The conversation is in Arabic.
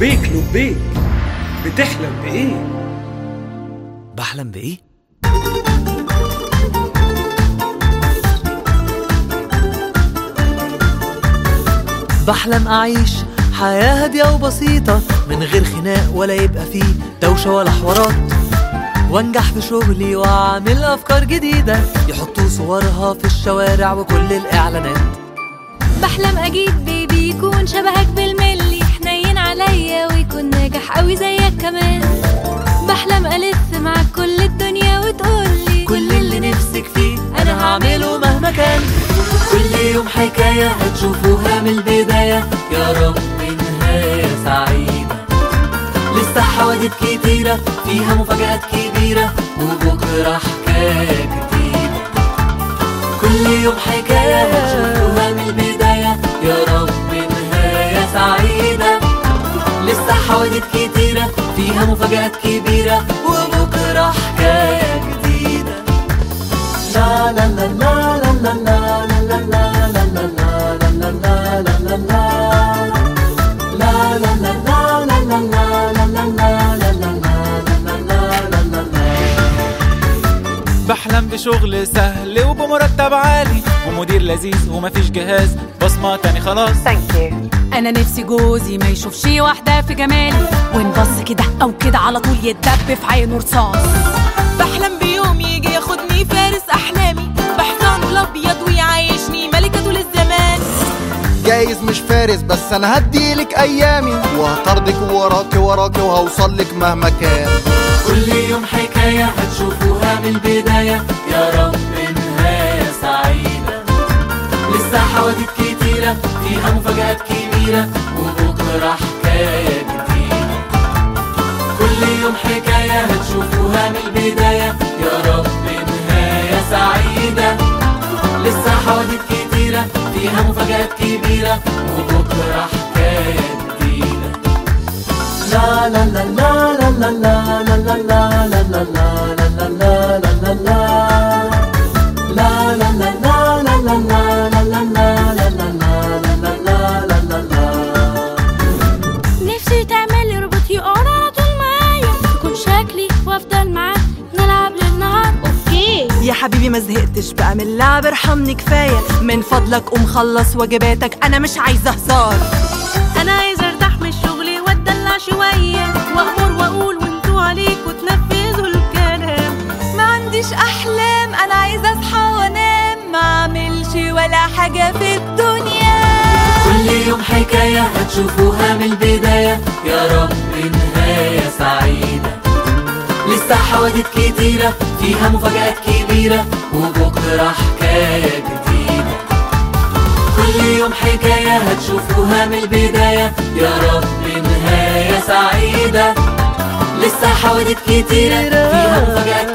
لبيك لبيك، بتحلم بإيه؟ بحلم بإيه؟ بحلم أعيش حياة هادية وبسيطة من غير خناق ولا يبقى فيه دوشة ولا حوارات، وانجح في شغلي واعمل أفكار جديدة يحطوا صورها في الشوارع وكل الإعلانات. بحلم أجيب بيبي يكون شبهك بالملي، حنين عليا ويكون ناجح قوي زيك كمان. بحلم ألف معاك كل الدنيا وتقولي كل اللي نفسك فيه أنا هعمله مهما كان. كل يوم حكاية هتشوفوها من البداية، يا رب نهاية سعيدة. لسه حوادث كتيرة فيها مفاجآت كبيرة، وبكرة حكاية جديدة. كل يوم حكاية هتشوفوها من البداية، يا رب نهاية سعيدة. لسه حوادث كتيرة فيها مفاجآت كبيرة، وبكرة حكاية جديدة. لا لا لا لا لا لا لا لا لا لا لا لا لا لا لا لا لا بحلم بشغل سهل وبمرتب عالي ومدير لذيذ ومفيش جهاز، بصمة تاني خلاص. انا نفسي جوزي ما يشوفش واحدة في جمالي، ونبص كده او كده على طول يتدب في عينه رصاص. بحلم بيوم يجي ياخدني فارس احلامي بحصانه الابيض ويعيشني ملكة طول الزمان. جايز مش فارس بس انا هديلك ايامي، وهطردك وراكي وهوصلك مهما كان. كل يوم حكاية هتشوفوها من البداية، يا رب نهاية سعيدة. لسه حوادث كتيرة فيها مفاجآت كبيرة، وبكرة حكاية جديدة. كل يوم حكاية هتشوفوها من البداية، يا رب نهاية سعيدة. لسه حوادث كتيرة فيها مفاجآت كبيرة، وبكرة حكاية جديدة. لا لا لا لا لا لا لا لا لا لا لا لا لا لا لا لا. نفسي تعملي روبوت يقعد على طول معايا، يكون شكلي وافضل معاه نلعب للنهار. اوكي يا حبيبي ما زهقتش بقى من اللعب، ارحمني كفاية من فضلك، قوم خلص واجباتك انا مش عايزة هزار. انا عايزة ارتاح من الشغل واتدلع شوية، وامر واقول وانتوا عليكوا تنفذوا الكلام. ما عنديش احلام، انا عايزة اصحى وانام، ما اعملش ولا حاجة في الدنيا. كل يوم حكاية هتشوفوها من البداية، يا رب نهاية سعيدة. لسه حوادث كتيرة فيها مفاجآت كبيرة، وبكرة حكاية جديدة. كل يوم حكاية هتشوفوها من البداية، يا رب نهاية سعيدة. لسه حوادث كتيرة فيها مفاجآت